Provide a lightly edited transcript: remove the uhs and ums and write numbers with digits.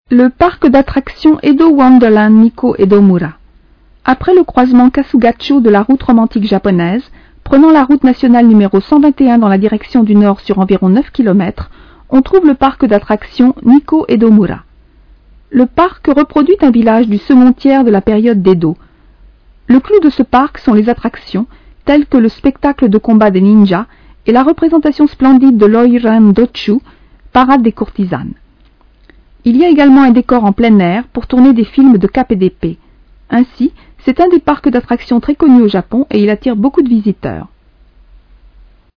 Le parc d'attractions Edo Wonderland Nikko Edomura. Après le croisement Kasugacho de la route romantique japonaise, prenant la route nationale numéro 121 dans la direction du nord sur environ 9 km, on trouve le parc d'attractions Nikko Edomura. Le parc reproduit un village du second tiers de la période d'Edo. Le clou de ce parc sont les attractions, telles que le spectacle de combat des ninjas et la représentation splendide de l'Oiran Dochu, parade des courtisanes. Il y a également un décor en plein air pour tourner des films de cap et d'épée. Ainsi, c'est un des parcs d'attractions très connus au Japon et il attire beaucoup de visiteurs.